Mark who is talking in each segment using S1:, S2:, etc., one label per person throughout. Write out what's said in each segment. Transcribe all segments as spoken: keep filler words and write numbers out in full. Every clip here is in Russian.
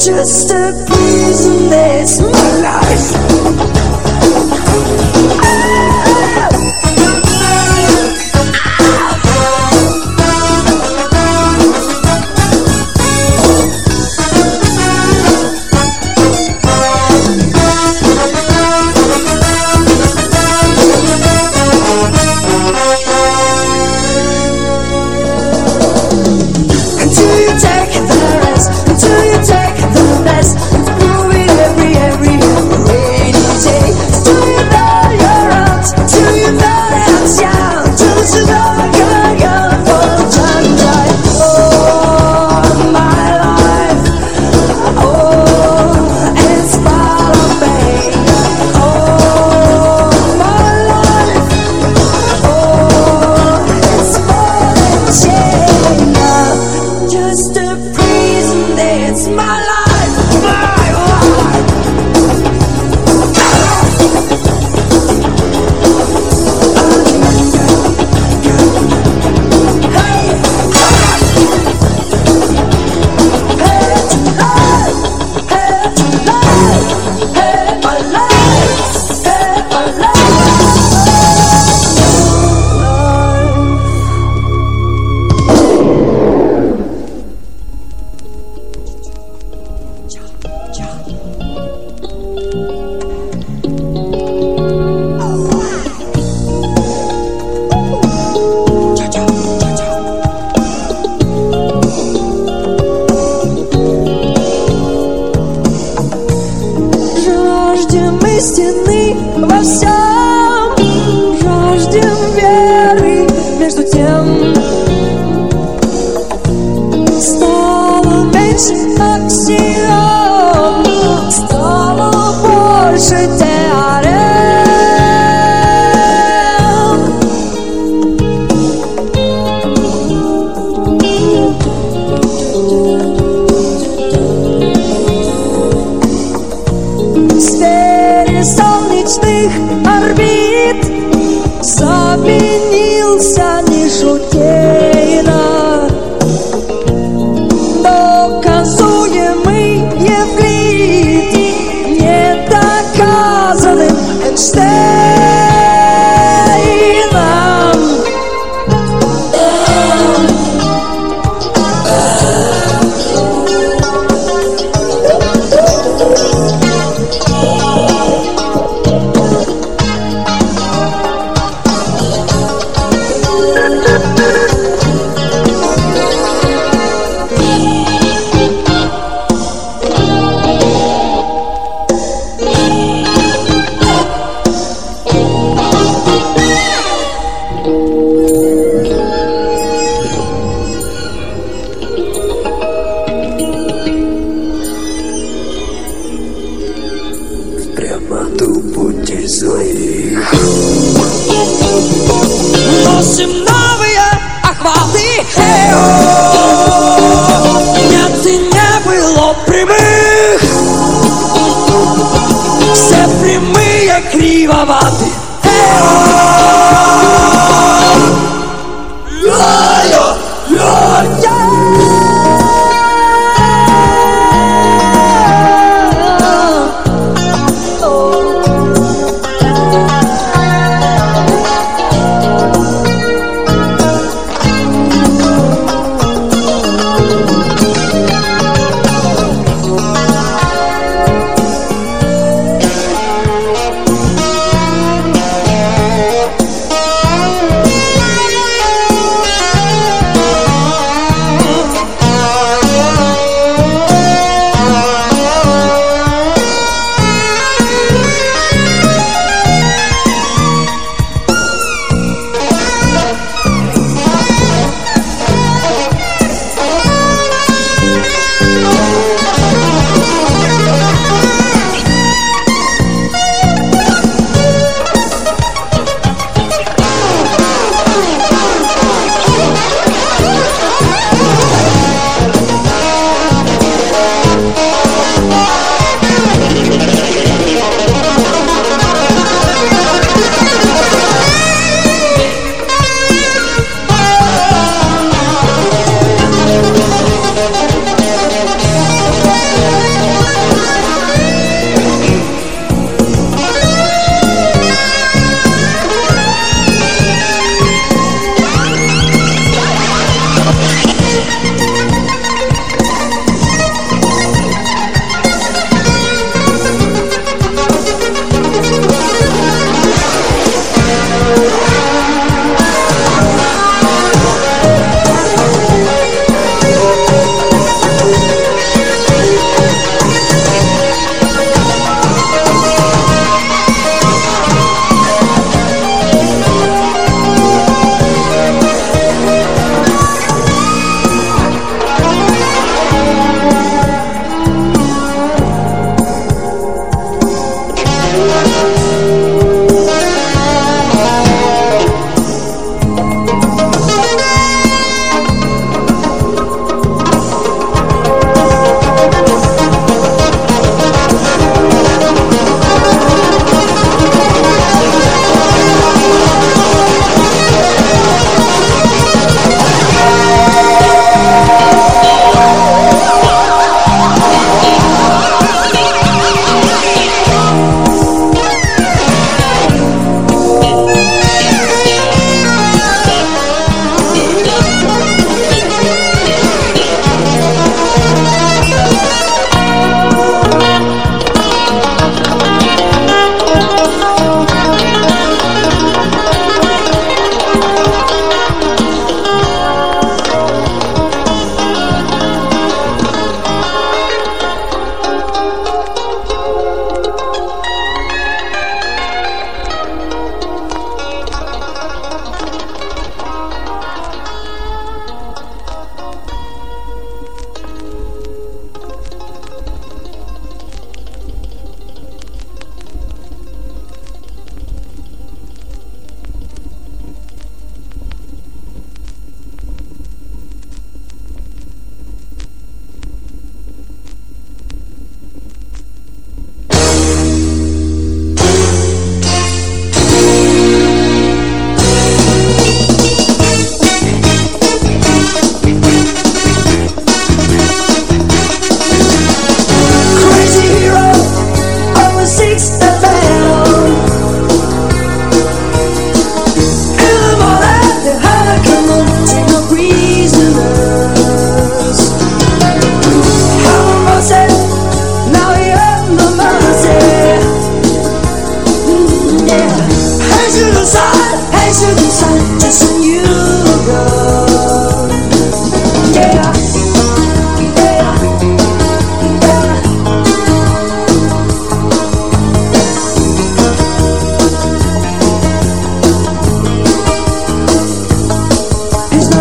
S1: just a prison, that's my life.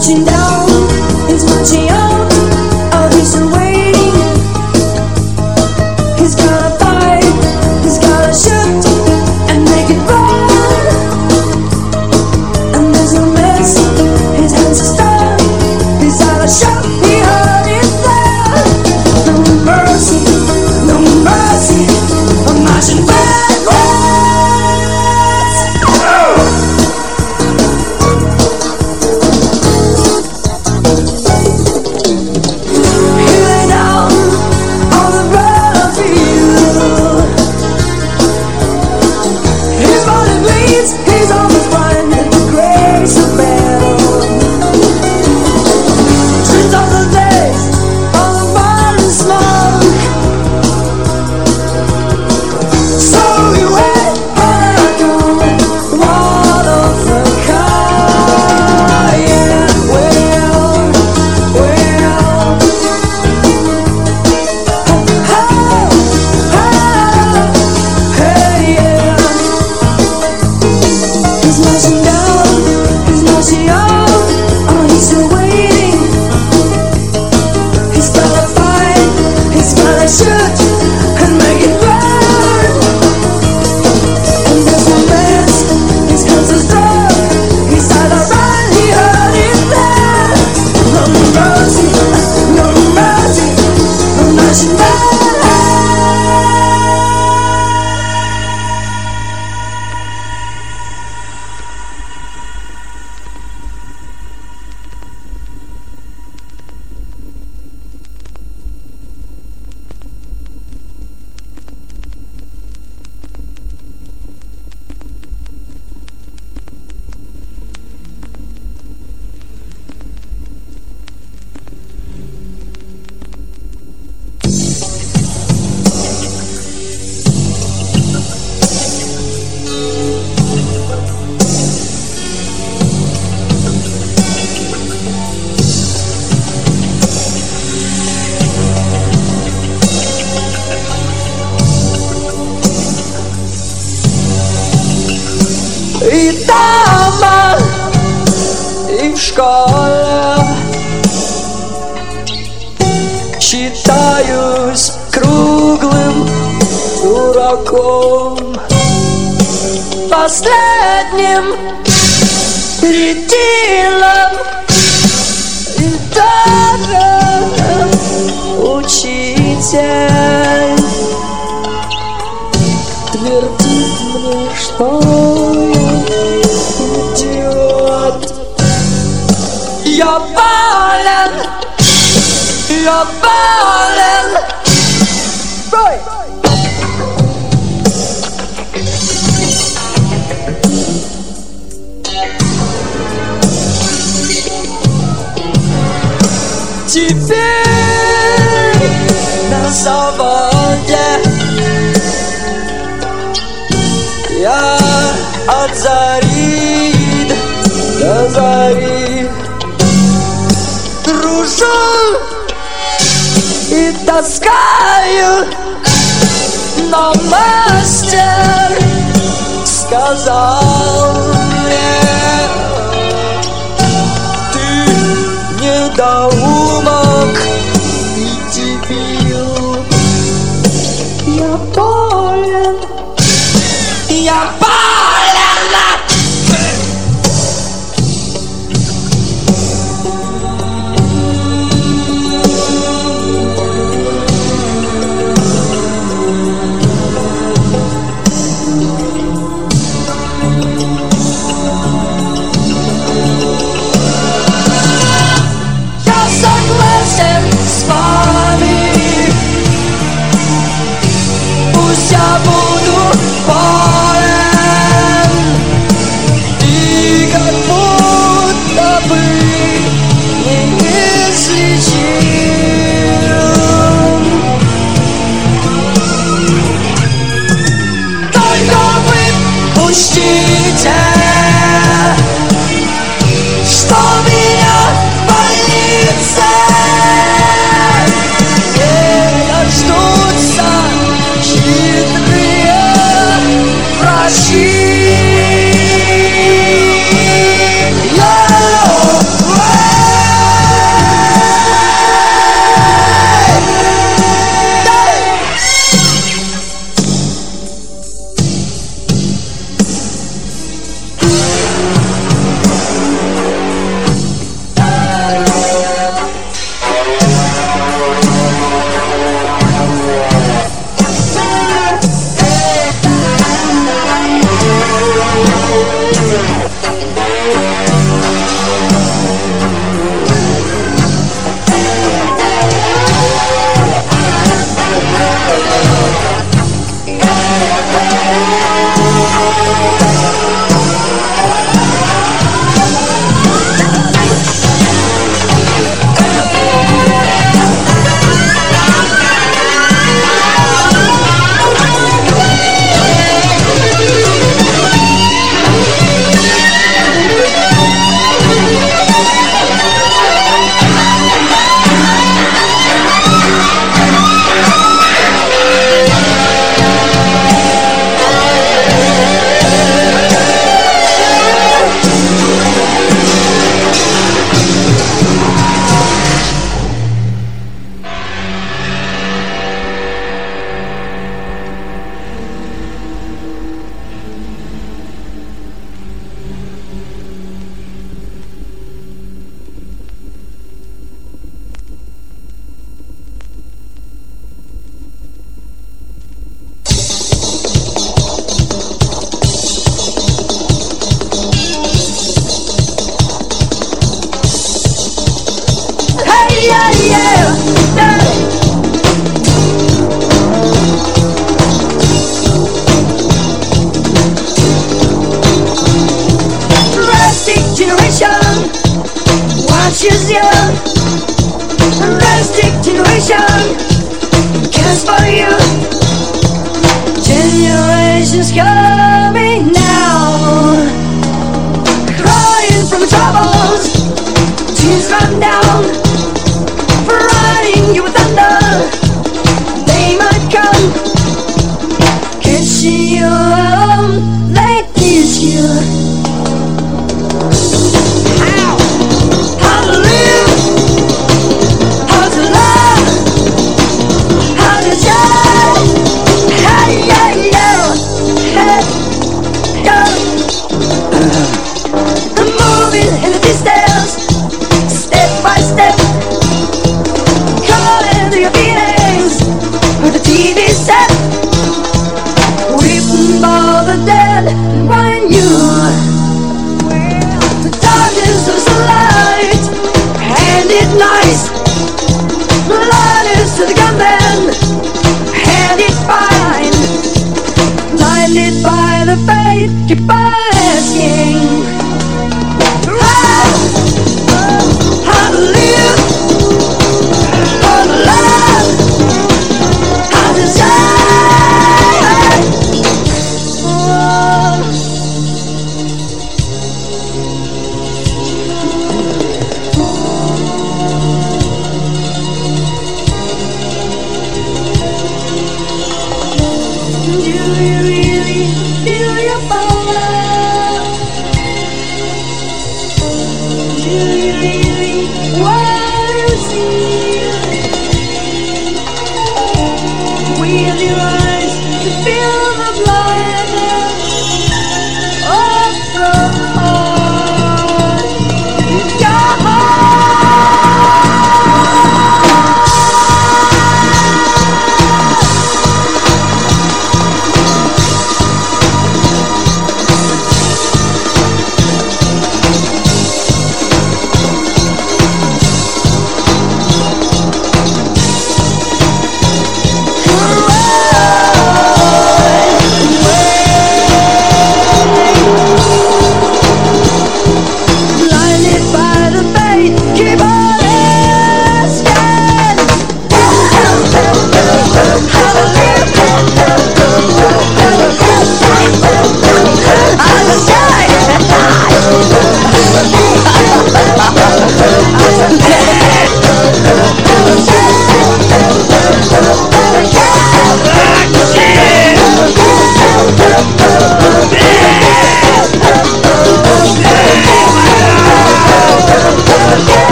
S1: marching down, he's marching out. Oh, he's still waiting. He's gonna fight, he's gonna shoot and make it run. And there's no mess, his hands are stuck. He's out of shot, he heard it there. No mercy, no mercy, I'm marching backwards.
S2: И дома, и в школе считаюсь круглым дураком, последним ретилом, и даже учитель твердит мне, что идиот. Я болен, я болен. Бой! Теперь на заводе я от зари до зари дружу и таскаю, но мастер сказал мне: ты недоумок и дебил. Я болен, я болен. Я согласен с вами.
S1: she's young, and drastic generation cares for you. Generations coming now, crying from troubles, tears run down, providing you with thunder. They might come, catching you alone, they teach you. Nice, lighters to the gunman, hand it fine, blinded by the fate, keep asking how, how to live, how to love, how to die. Oh.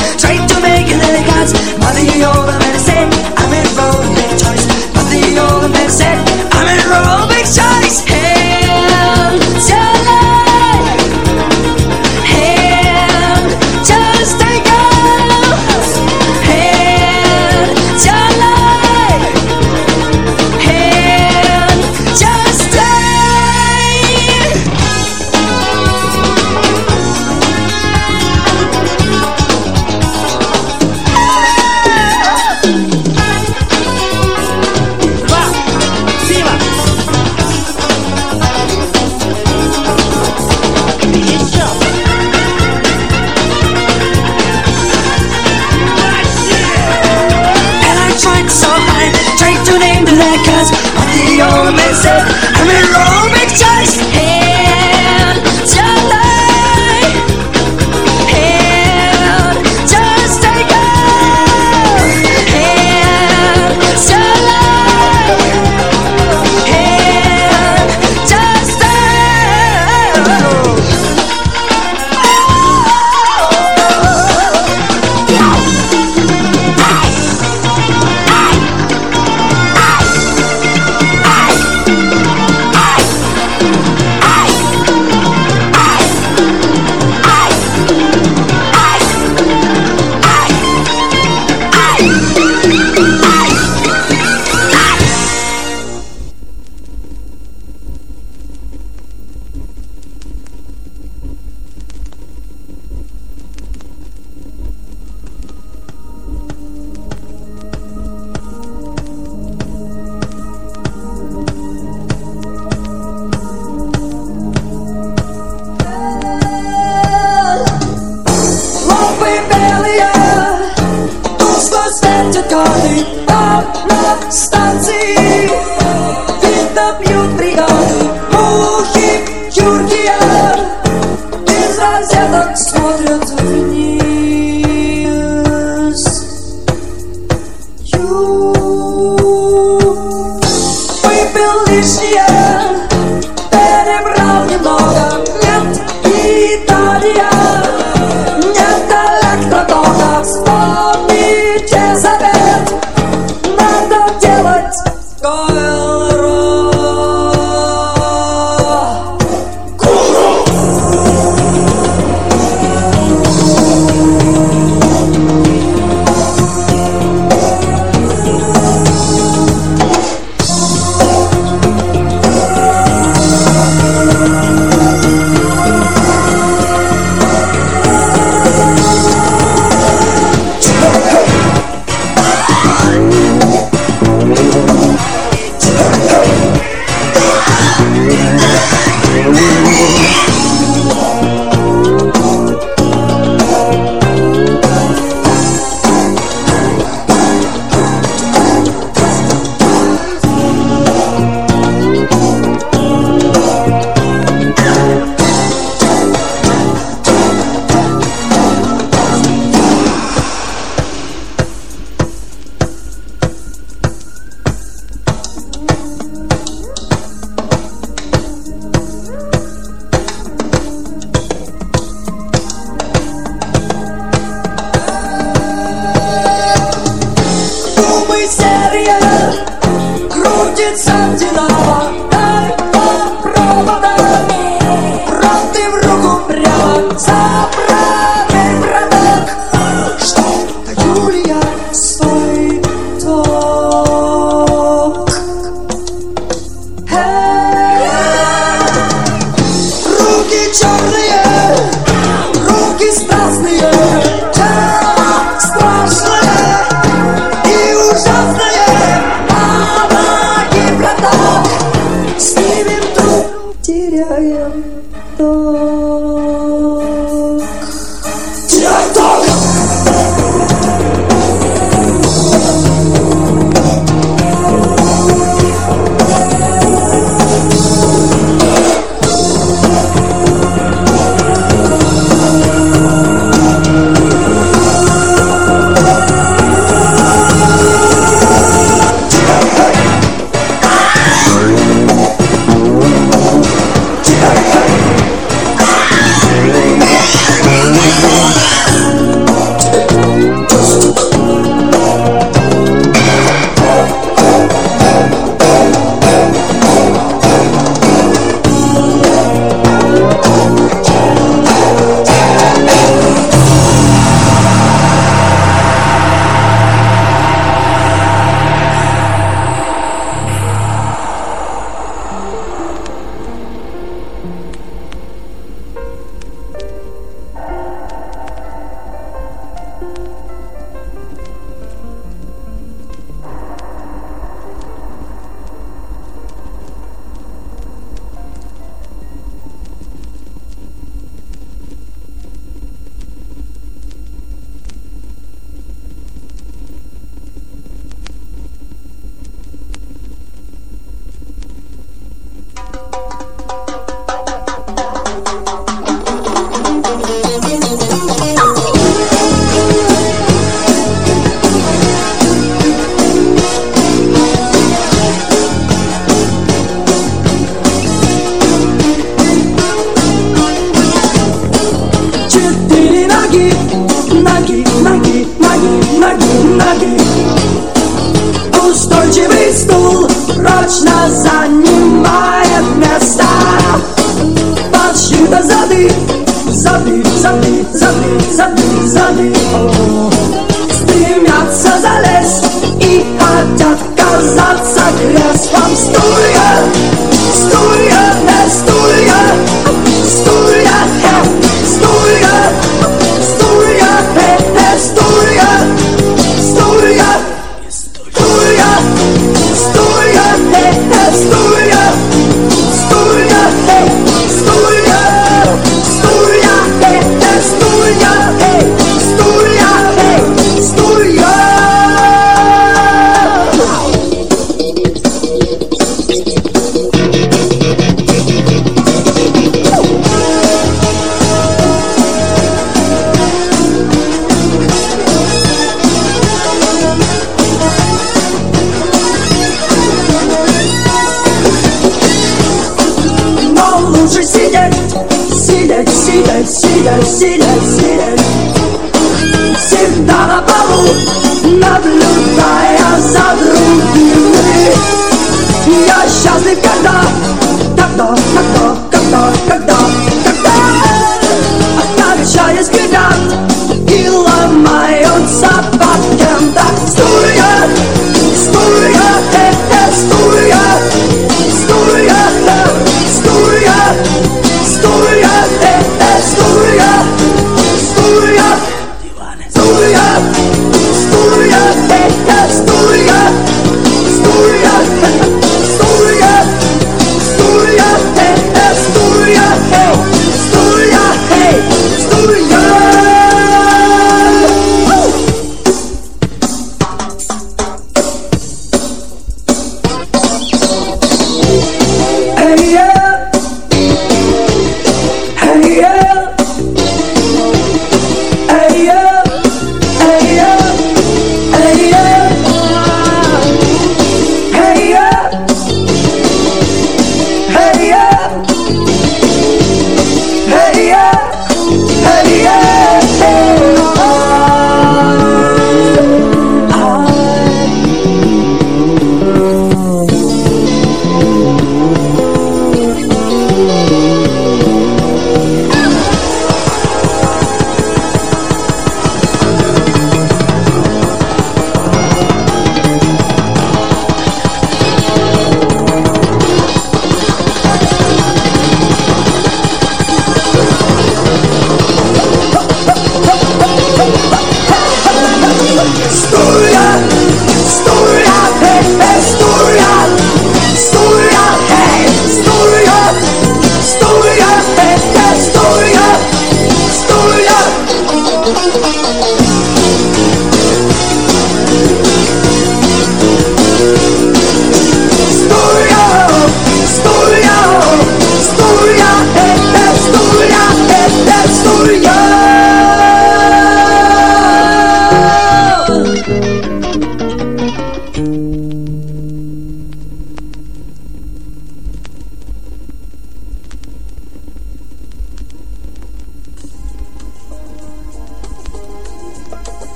S1: But the old medicine, I'm in for the choice. But the old Будто бьют бригады мухи юркие, из розеток смотрят вниз. Ю выпил лишнее, перебрал немного, нет Италия, нет электротока. Вспомните завет, надо делать Койл-Ро. Крутится динамо, дай по проводам, правды в руку прямо, заправляй браток, что даю ли я свой ток. Руки черные, руки страстные, тело страшное и ужасное. Снимем труп, теряем ток. Теряем ток! Устойчивый стул прочно занимает место. Подсчита зады, зады, зады, зады, зады, зады. Стремятся залезть и хотят казаться креслом. Стулья, стулья, э, стулья, стулья, э, стулья, стулья, э, э, стулья, стулья, стулья, стулья, э, э, стулья, стулья, э, стулья, стулья, э, э, стулья, э, стулья, э, стулья. сидя, сидя, сидя, всегда на полу, наблюдая за другими. Я счастлив, когда, когда, когда, когда, когда, когда качаясь бегат и ломаются под кем-то. Стулья, стулья, э, э, стулья, стулья, э, стулья, стулья, э, э, стулья, стулья, стулья, стулья, э, э, стулья, стулья, стулья, стулья, э, э, стулья, э, стулья, э, стулья.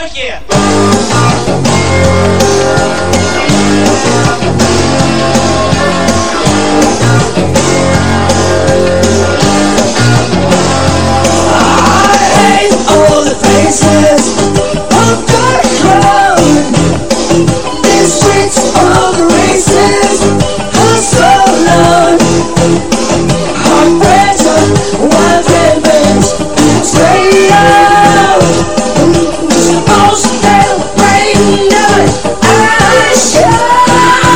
S3: воздухе!
S1: All the faces of dark crowd, the streets of the races are so loud. Our pressure, wild revenge, straight out. Supposed to celebrate now, I shout.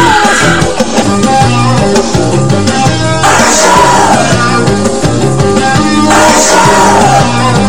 S1: I shout. I shout.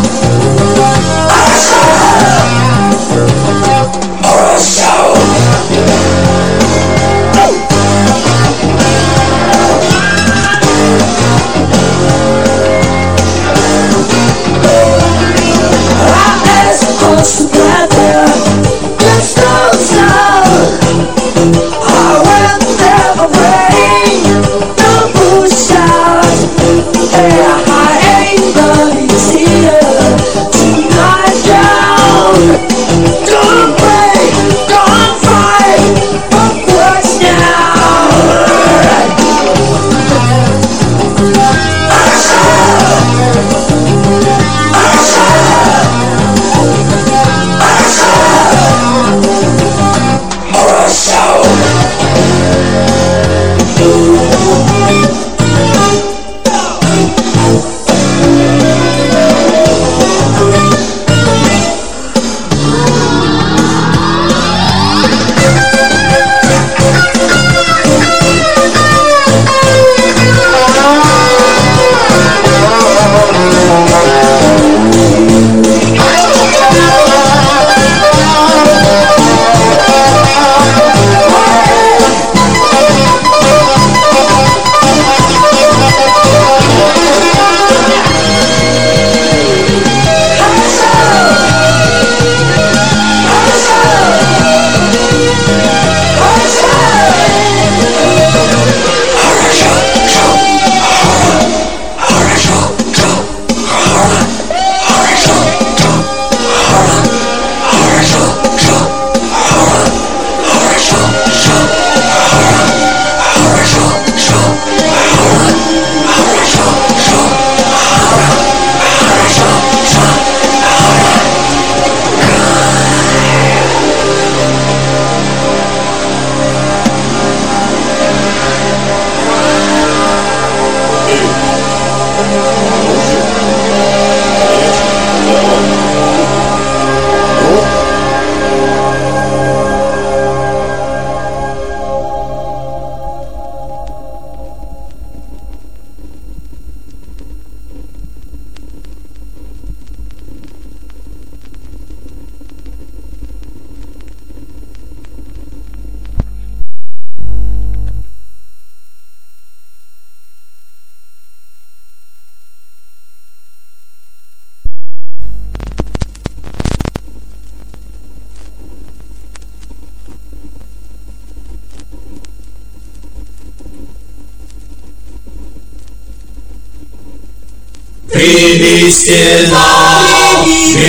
S4: Привести нам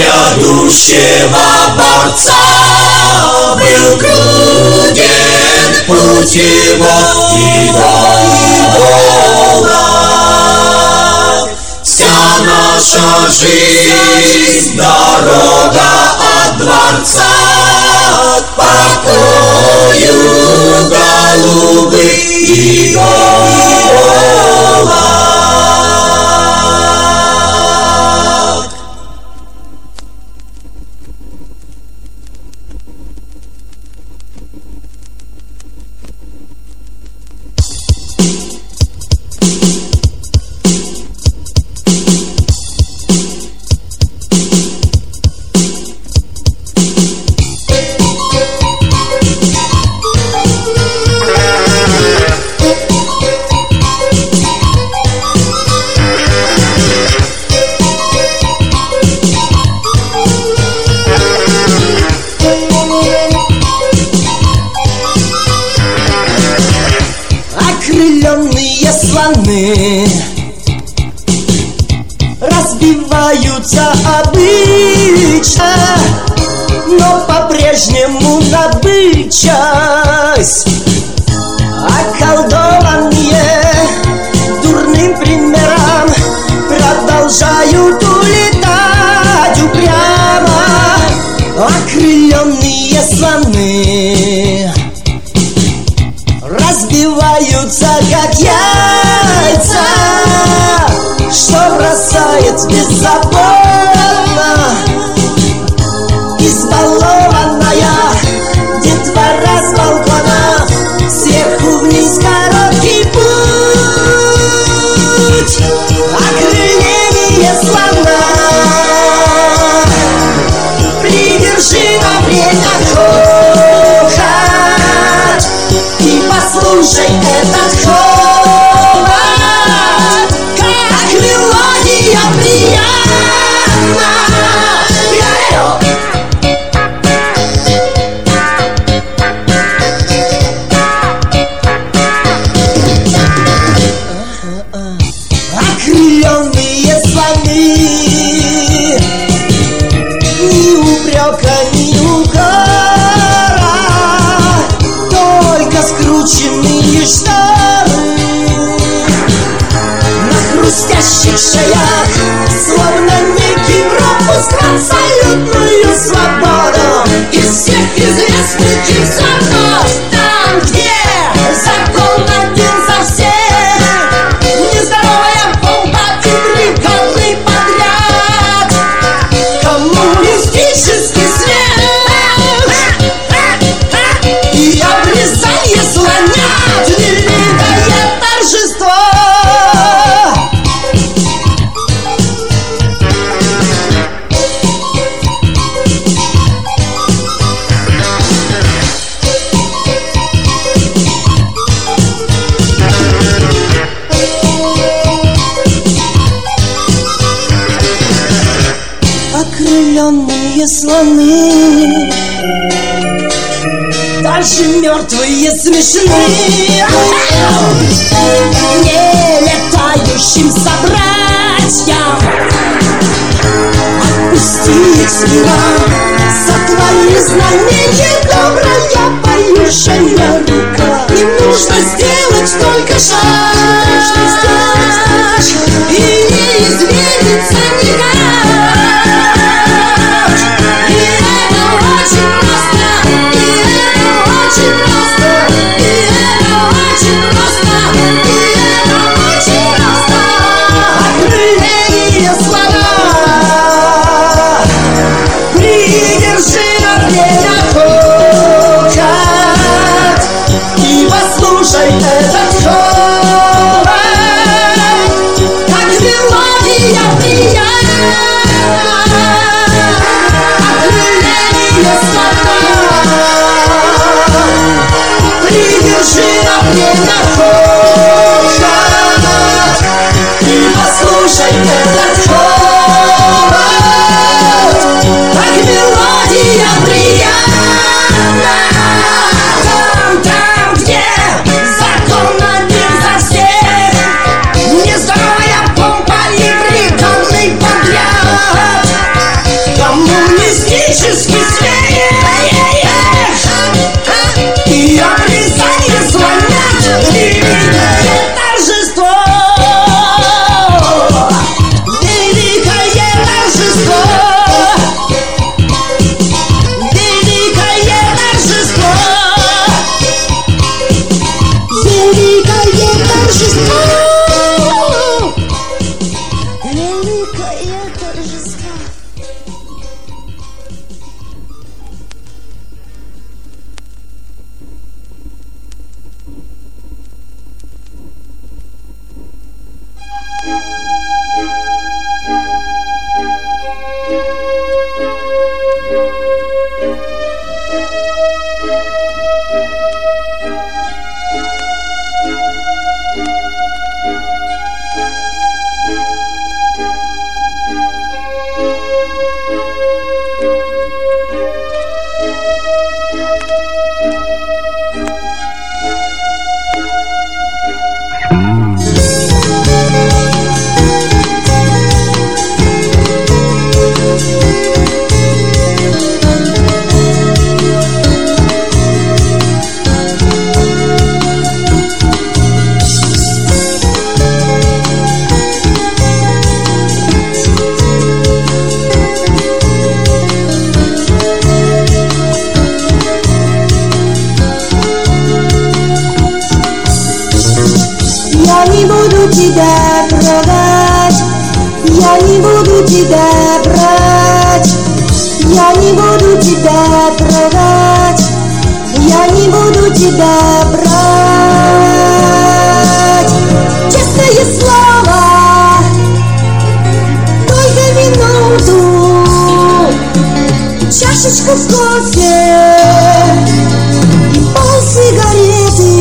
S4: грядущего борца. Был круден путь его и долг. Вся наша жизнь, дорога от дворца к покою голубых и голубых.
S2: Окрыленные слоны разбиваются обычно, но по-прежнему набычась, околдованные дурным примером, продолжают улетать упрямо окрыленные слоны. Разбиваются, как яйца, что бросает беззаботно избалованная детвора с балкона. Сверху вниз короткий путь, окрыление слона. Придержи на время хохот и послушай этот холод, как мелодия приятна. Окрыленные слоны, ни упрека, ни укора, только скрученные шторы на хрустящих шеях, словно некий пропуск в абсолютную свободу. Из всех известных им законов, там, где закон один за всех, нездоровая помпа и приколы подряд, коммунистический смех и обрезание слонят, великое торжество. Окрыленные слоны, даже мертвые смешны, не летающим собратьям. Отпусти их смело, сотвори знамение, добрая поющая рука. Им нужно сделать только шаг и не изменится никак. И это очень просто, и это очень просто, и это очень просто, и это очень просто. Окрыление слона, придержи на время хохот и послушай этот холод, как мелодия приятна. Окрыление слона, придержи на время хохот и послушай этот холод, как мелодия приятна. Там, там, где закон один за всех, нездоровая помпа и приколы подряд, коммунистический смех и обрезание слонят, великое
S1: тебя трогать, я не буду тебя брать, я не буду тебя трогать, я не буду тебя брать. Честное слово, только минуту, чашечку кофе и пол сигареты,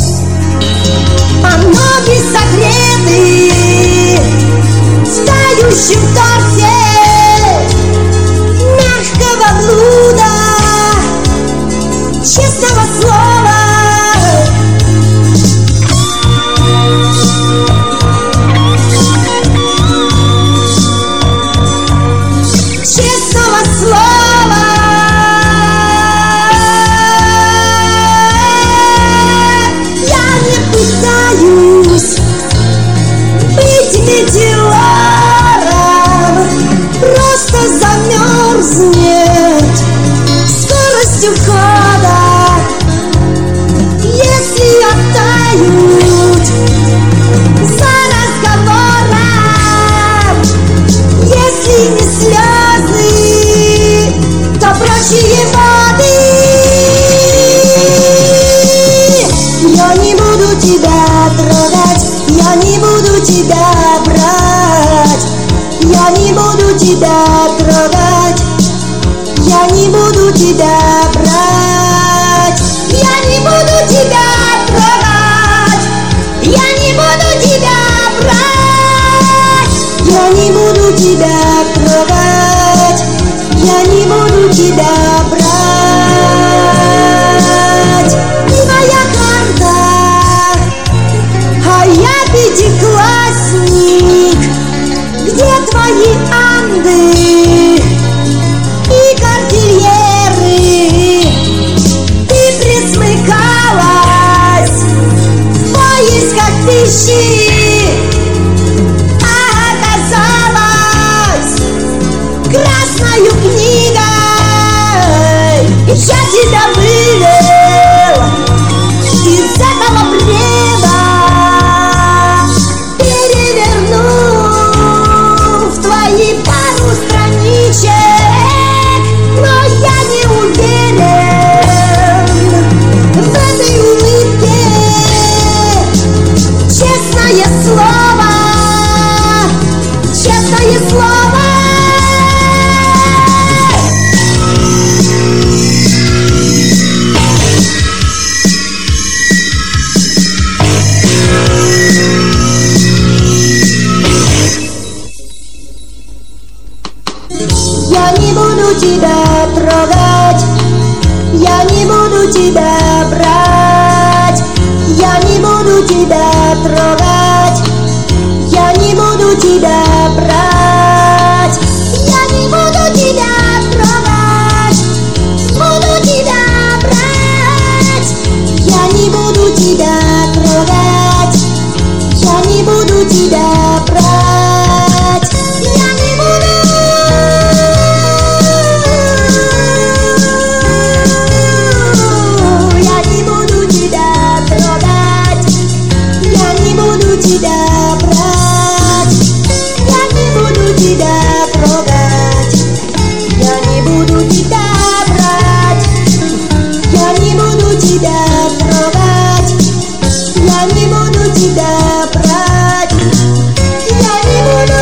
S1: а ноги согреты в тающем торте мягкого блуда честного слова. Честного слова. Я не пытаюсь быть метеором, просто замерзнет скорость ухода, если оттают за разговором, если не слезы, то прочие воды. Я не буду тебя трогать, я не буду тебя брать, я не буду тебя трогать, я не буду тебя брать, я не буду тебя трогать, я не буду тебя брать, я не буду тебя трогать, я не буду тебя брать. Ты моя карта, а я пятиклассник. Где твои Анды и кордильеры? Ты присмыкалась в поисках пищи, а оказалась красною книгой. И я тебя вывел из этого бреда, перевернув твои пару страничек, но я не уверен в этой улыбке. Честное слово, честное слово. Я не буду тебя трогать, я не буду тебя брать, я не буду тебя трогать, я не буду тебя брать, я не буду тебя трогать, буду тебя брать, я не буду тебя трогать, я не буду тебя брать, я не буду. Тебя брать, я не буду тебя трогать, я не буду тебя брать, я не буду тебя трогать, я не буду тебя брать, я не буду.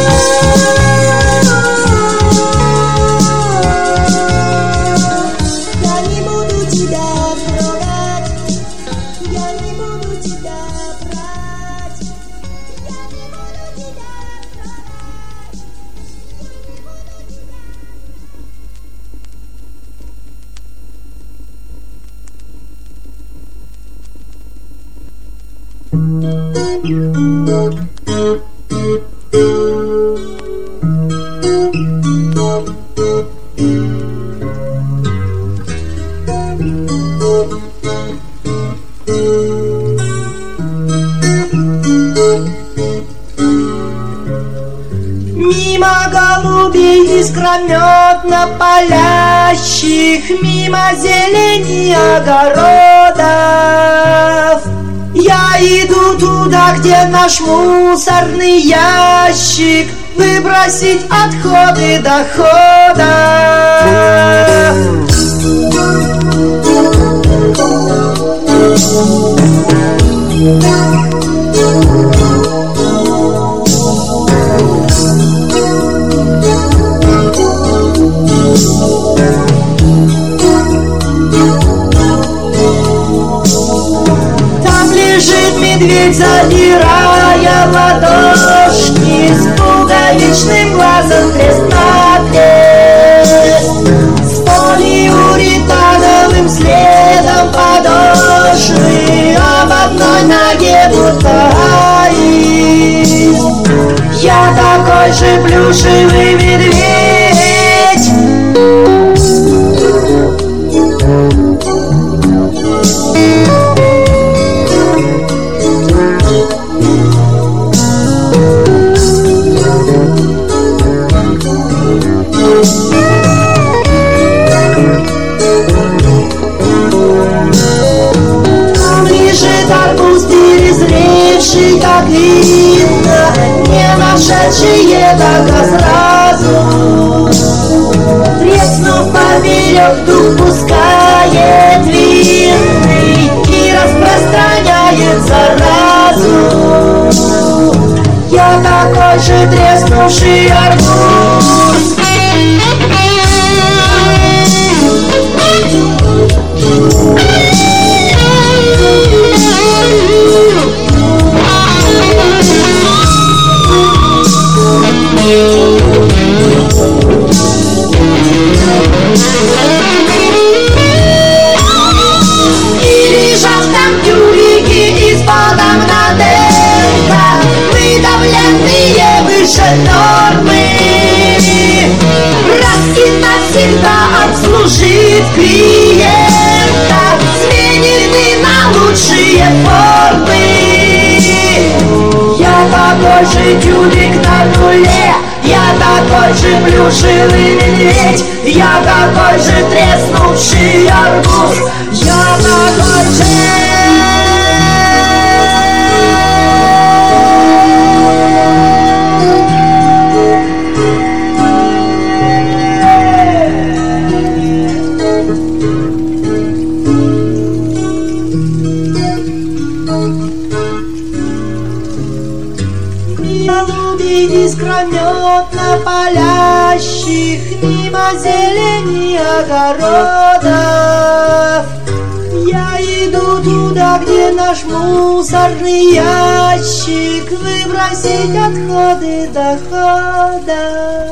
S1: Я не буду тебя трогать, я не буду тебя брать. Мимо голубей искрометно палящих, мимо зелени огородов, я иду туда, туда, где наш мусорный ящик, выбросить отходы дохода. Там лежит медведь, задирая ладошки, с пуговичным глазом крест-накрест, с полиуретановым следом подошвы, а в одной ноге будто аист. Я такой же плюшевый медведь. Там лежит арбуз перезревший, как видно, не нашедший едока сразу. Треснув поперек, дух пускает винный и распространяет заразу. Я такой же треснувший арбуз. И лежат там тюбики из-под амнаденка, выдавленные выше нормы. Раз и навсегда обслужив клиента, сменены на лучшие формы. Я такой же тюбик на нуле, я такой же плюшевый медведь, я такой же треснувший арбуз, я такой же. Голубей искрометно палящих мимо зелени огородов. Я иду туда, где наш мусорный ящик, выбросить отходы дохода.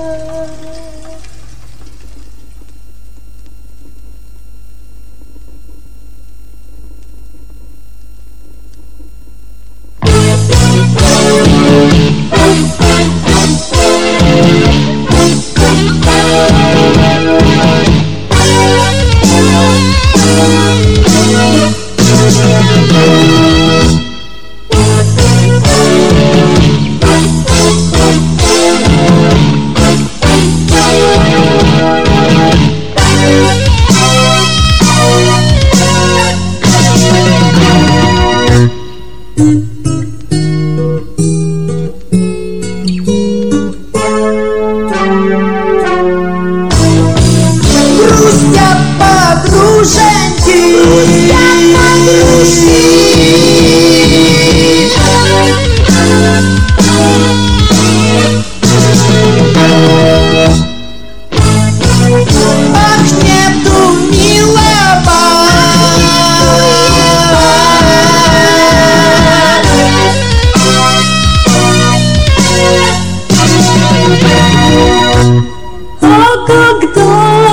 S1: Грустят подруженьки, грустят подружки. Ах, нету милого. А когда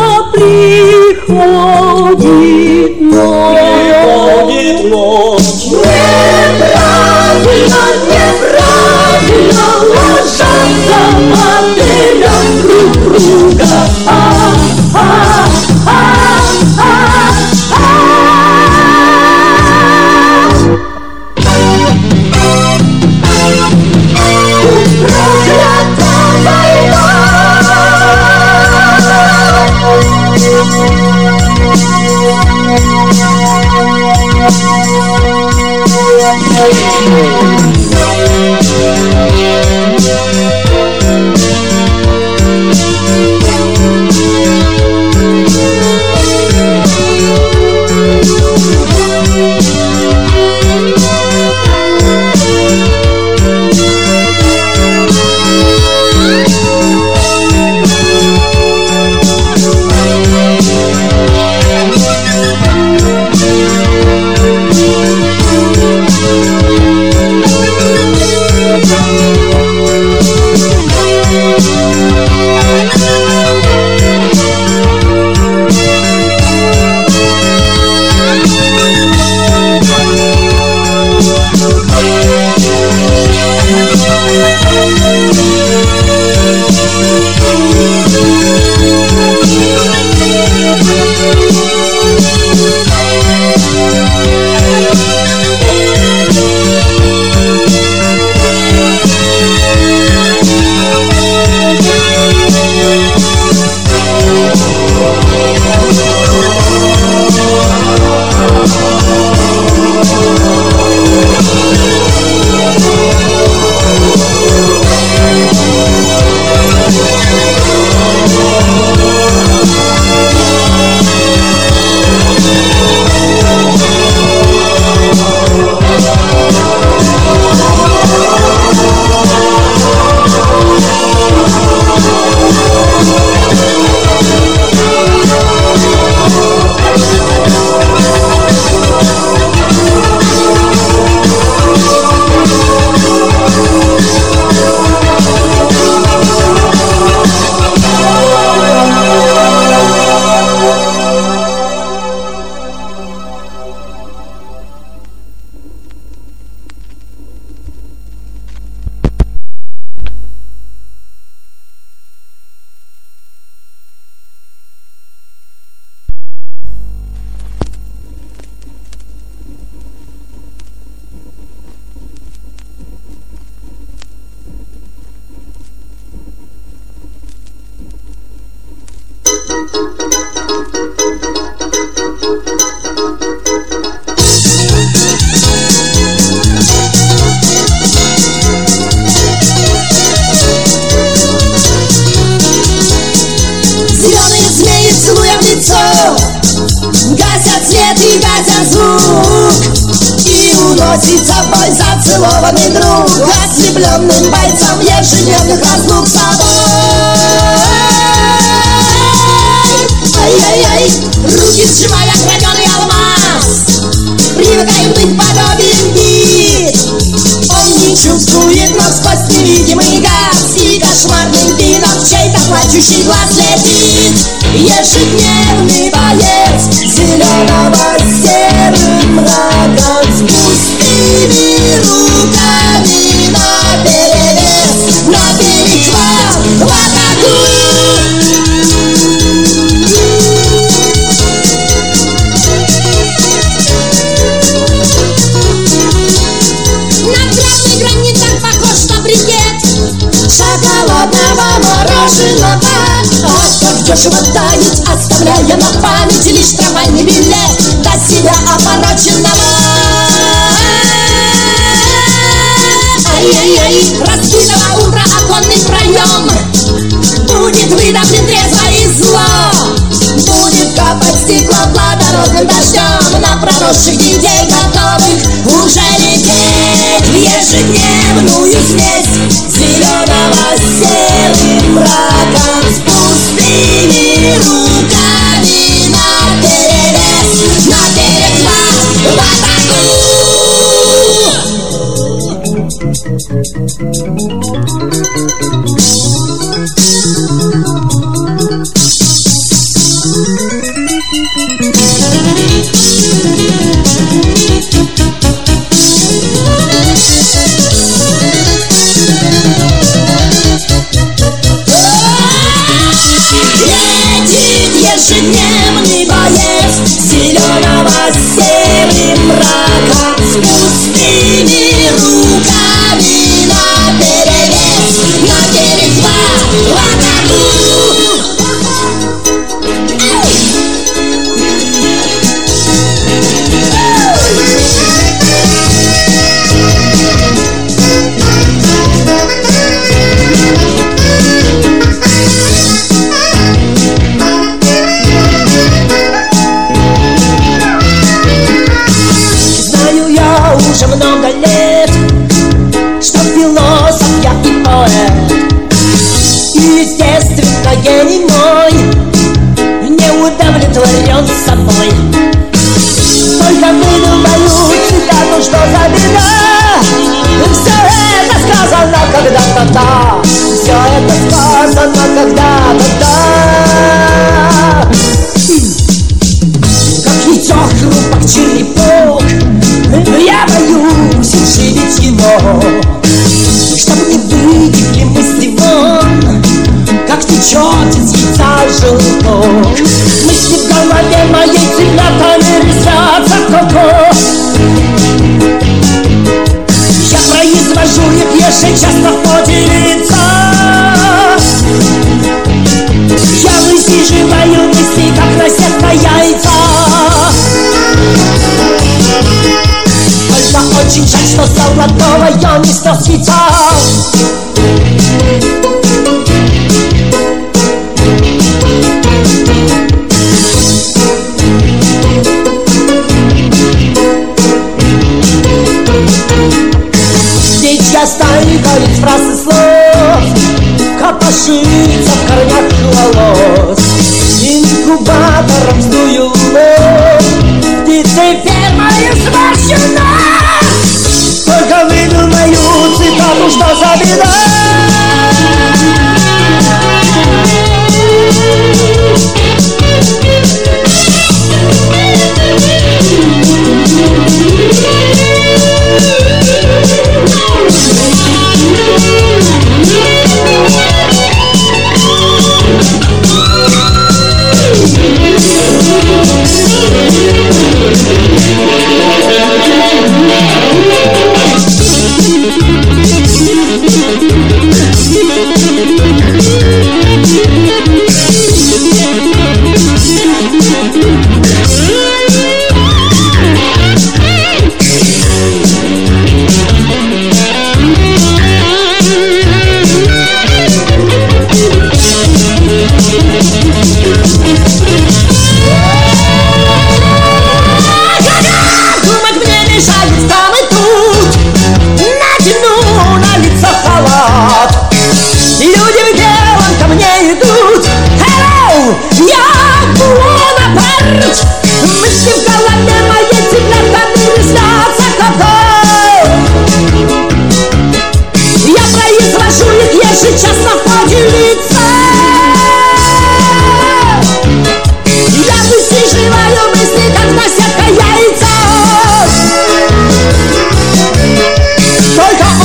S1: приходит ночь, ночь, неправильно, неправильно ложатся мотылям друг друга. А, а, а, а, а. Проклята война. We'll be right back. носит с собой зацелованный друг, ослепленным бойцам ежедневных разлук с собой. Ай-яй-яй, руки сжимая граненый алмаз, привыкает быть подобием бит. Он не чувствует, но сквозь невидимый газ и кошмарным видом в чей-то плачущий глаз летит ежедневный боец зеленого серым мраком с пустыми руками наперевес, на перехват, в атаку. Шоколадного мороженого, ах, как дешево таять, оставляя на память лишь трамвайный билет до себя опороченного. Ай-яй-яй, разбитого утра оконный проем будет выдавлен трезво и зло, будет капать стекло плодородным дождем на проросших детей, готовых уже лететь в ежедневную смесь зеленого с серым мраком с пустыми руками наперевес, на перехват, в атаку. Ежедневный боец зеленого с серым мраком с пустыми руками наперевес, на перехват, в атаку. Уже много лет, что философ я и поэт, и естественно гений мой не удовлетворен собой. Только выдумаю цитату, что за беда. Все это сказано когда-то, да. Все это сказано когда-то, да. Как ничего хрупок черепок, я боюсь ушибить его, чтоб не вытекли мысли вон, как течет из яйца желток. Мысли в голове моей цветами резвятся ко-ко. Я произвожу их ежечасно в поте лица. Я высиживаю мысли, как носят на яйца. Очень жаль, что золотого я не снес с яйца. Сейчас тайкает фразы слов, копошится в корнях волос. Инкубатором сдую лоб, птицей фермой сморщена. Только выдумаю цитату, что за беда.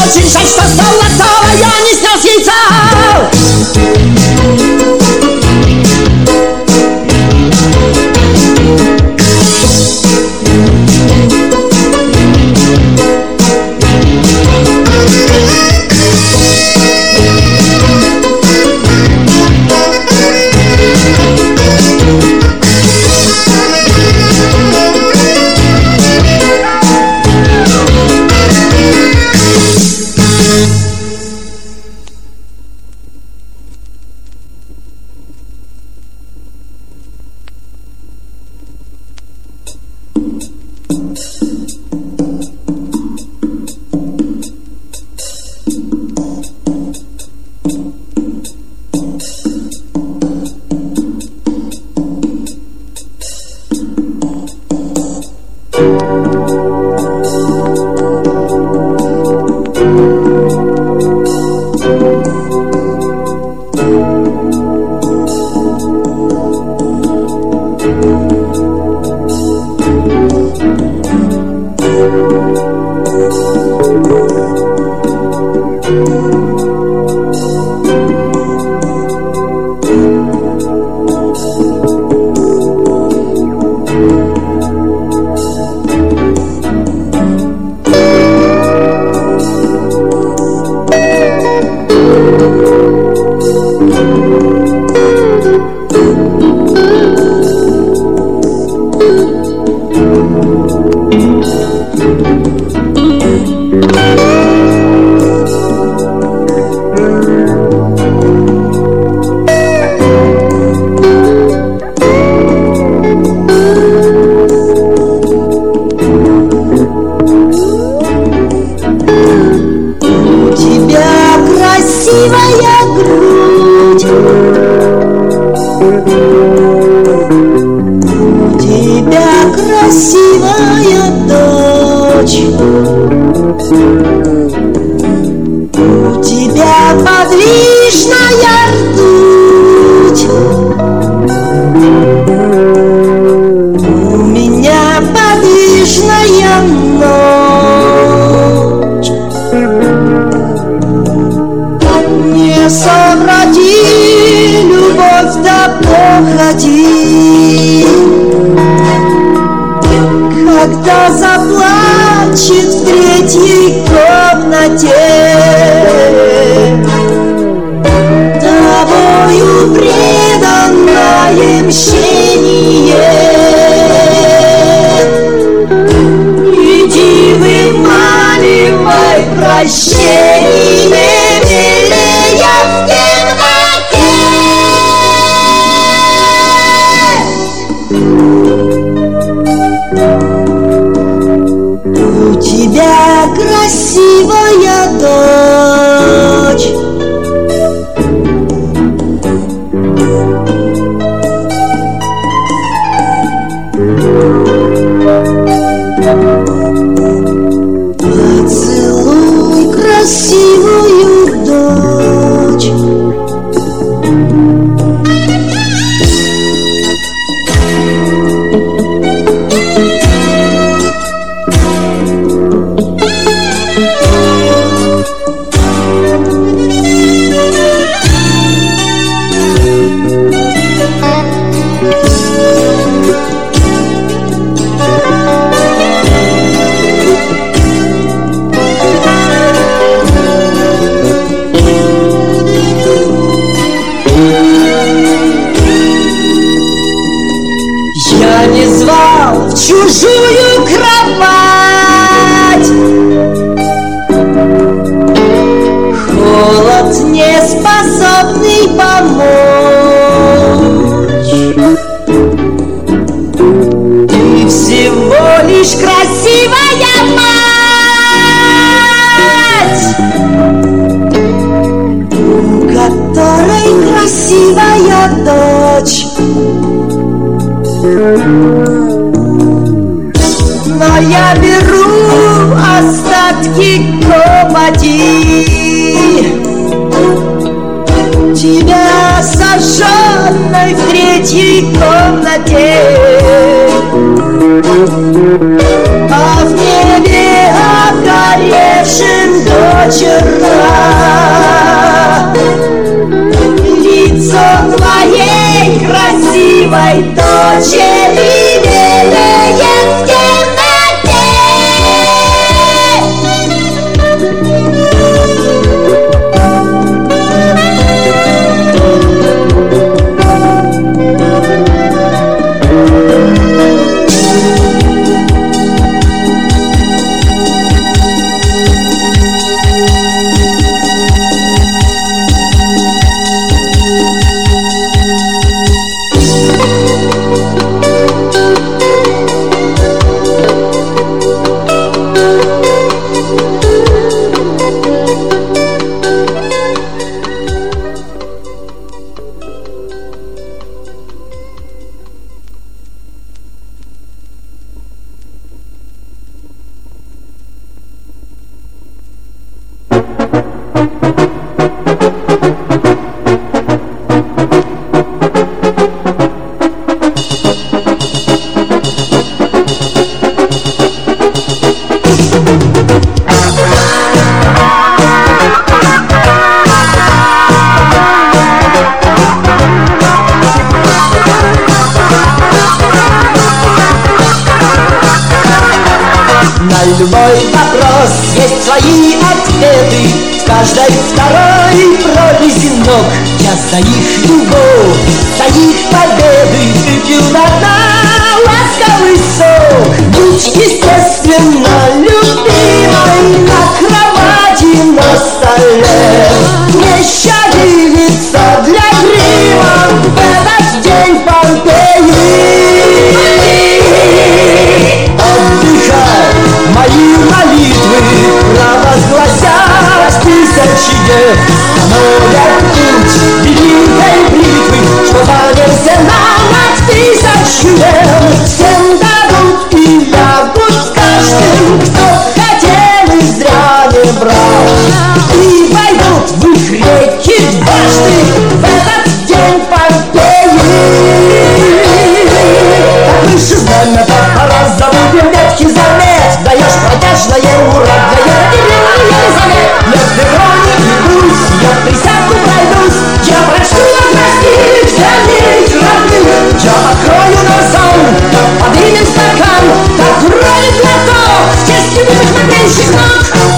S1: Очень жаль, что золотого я не снял с яйца.
S2: Когда заплачет в третьей комнате, тобою преданное мщение. Иди вымаливай прощение, милея в темноте. У тебя красивая дочь, поцелуй красивую дочь. Я не звал в чужую кровать, холод не способный помочь. Ты всего лишь красивая мать, у которой красивая дочь. Но я беру остатки копоти, тебя сожженной в третьей комнате, а в небе обгоревшим до
S1: вечера. Лицо твоей красивой дочери белеет в темноте. На любой вопрос есть свои ответы. В каждой второй прорези ног. Я за их любовь, за их победы. Выпью до дна ласковый сок. Будь естественно любимой на кровати, на столе. Не щади лица для грима в этот день Помпеи. Отдыхай, мои молитвы провозгласят тысячи лет. Становят путь великой битвы, что занялся нам от тысячи лет. Всем дадут и лягут с каждым, кто хотел и зря не брал. И войдут в их реки дважды в этот день Помпеи. Так выше знамя, пора забудем ветхий завет. Даешь продажное ура для Елизавет. Я в Вероне идусь, я в присядку пройдусь. Я прочту на простых для них родных. Я открою нам сон, так поднимем стакан, так уронит глоток в честь любимых модельщик ног.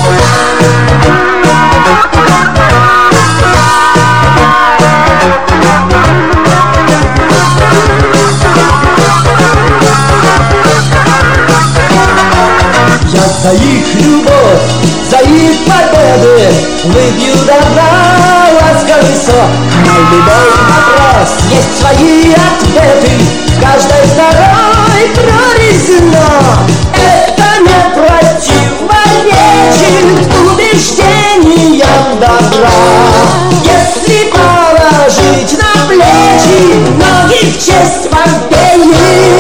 S1: Я за их любовь, за их победы выпью до дна ласковый сок. На любой вопрос есть свои ответы. В каждой второй прорези ног. Это не противоречит убеждениям добра. Если положить на плечи ноги в честь Помпеи.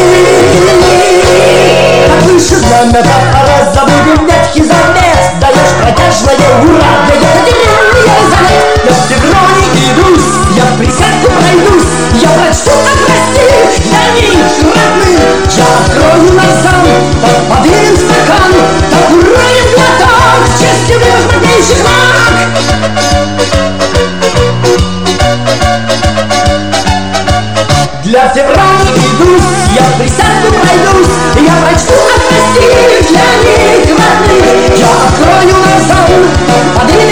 S1: Так выше знамя, пора забудем ветхий завет. Даешь протяжное ура для Елизавет. Я в Тевроне идусь, я в присядку пройдусь. Я прочту от простых для них родных. Я открою нам сон, так поднимем стакан, так уроним глоток в честь любимых модельщик ног. Для Феврали идусь, я в присядку пройдусь. Я прочту от простых для них родных. Я открою на сон, поднимем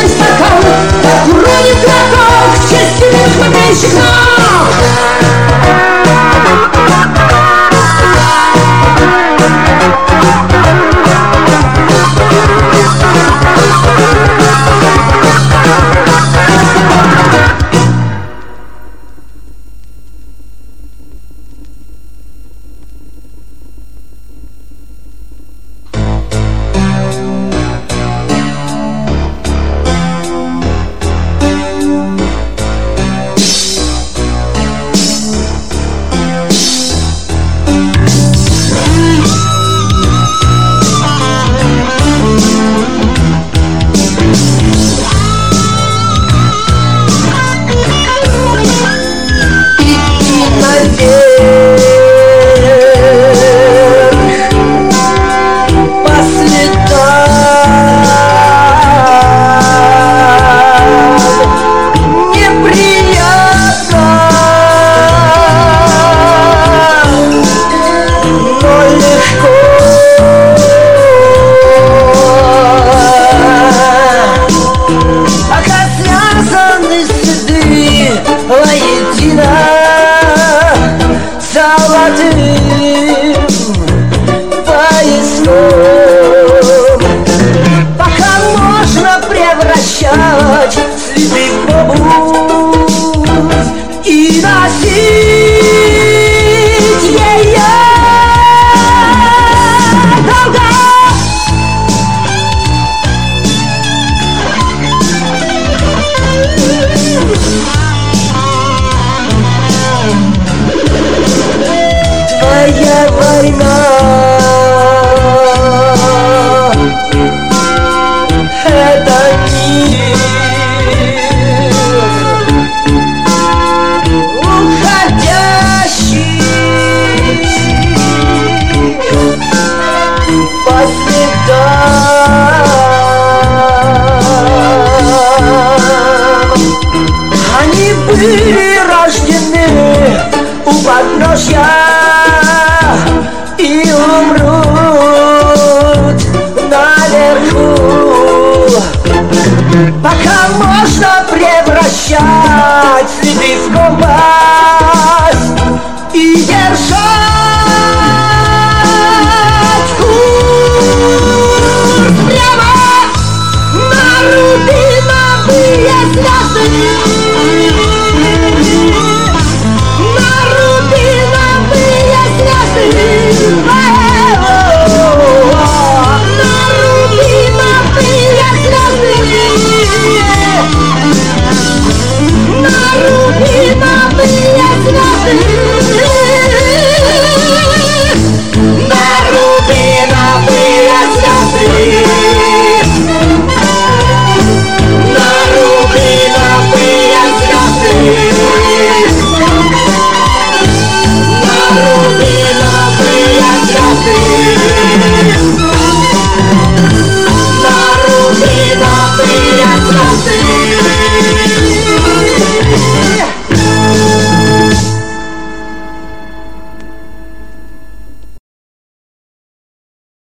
S1: Они были рождены у подножья и умрут наверху. Пока можно превращать следы в компас и держать